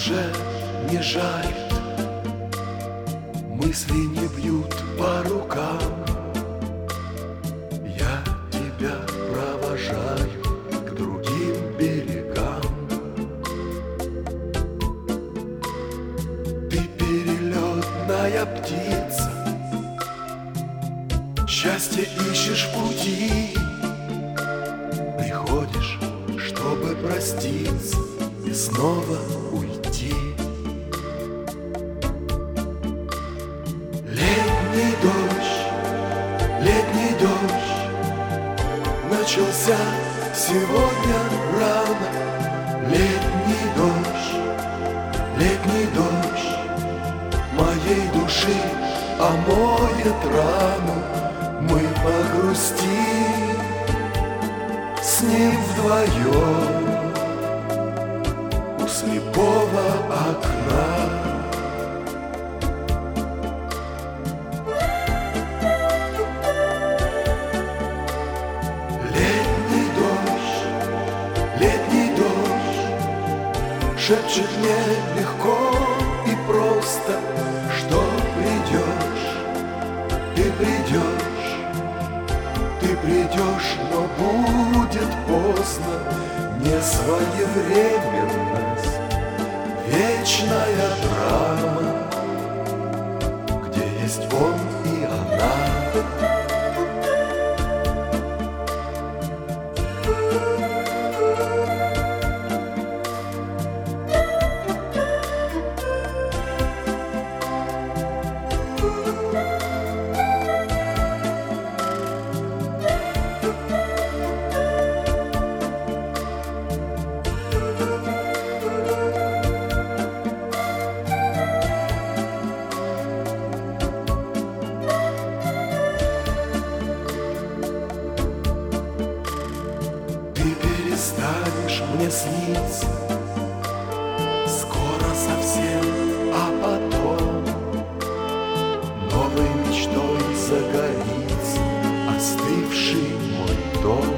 уже не жарит, мысли не бьют по рукам. Я тебя провожаю к другим берегам. Ты перелетная птица, счастье ищешь в пути. Приходишь, чтобы проститься и снова уйти. Летний дождь начался сегодня рано. Летний дождь моей души омоет рану. Мы погрустим с ним вдвоем у слепого окна. Летний дождь шепчет мне легко и просто, что ты придешь, но будет поздно. Несвоевременность, вечная драма, где есть он и она. Станешь мне сниться скоро совсем, а потом новой мечтой загорится остывший мой дом.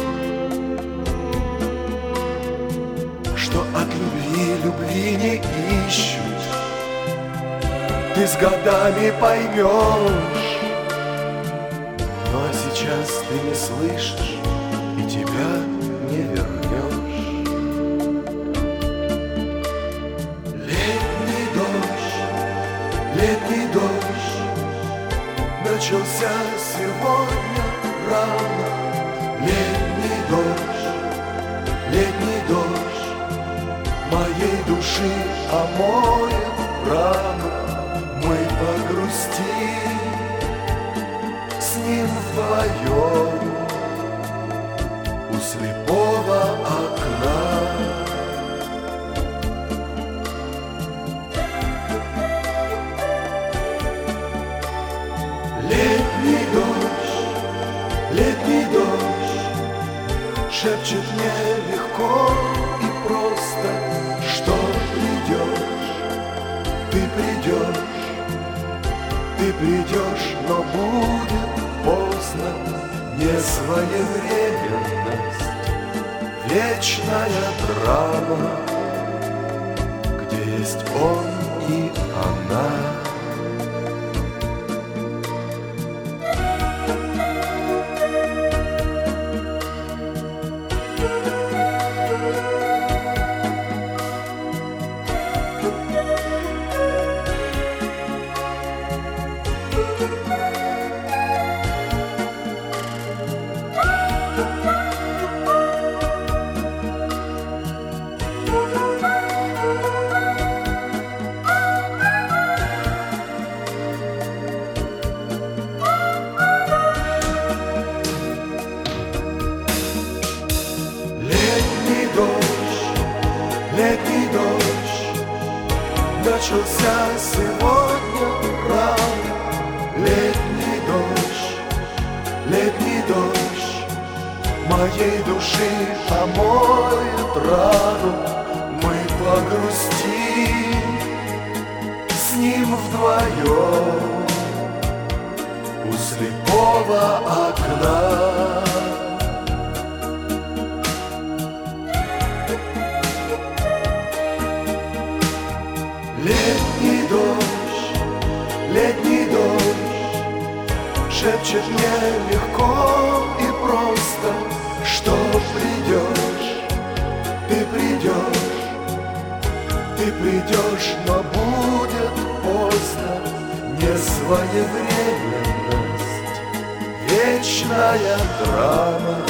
Что от любви не ищут, ты с годами поймешь. Ну а сейчас ты не слышишь, и тебя не вернешь. Летний дождь начался сегодня рано. Летний дождь моей души омоет рану. Мы погрустим с ним вдвоем у слепого окна. Летний дождь шепчет мне легко и просто, что ты придешь, но будет поздно. Несвоевременность, вечная драма, где есть он и она. Летний дождь начался сегодня рано. Летний дождь моей души омоет рану. Мы погрустим с ним вдвоем у слепого окна. Ты придешь, но будет поздно, несвоевременность, вечная драма.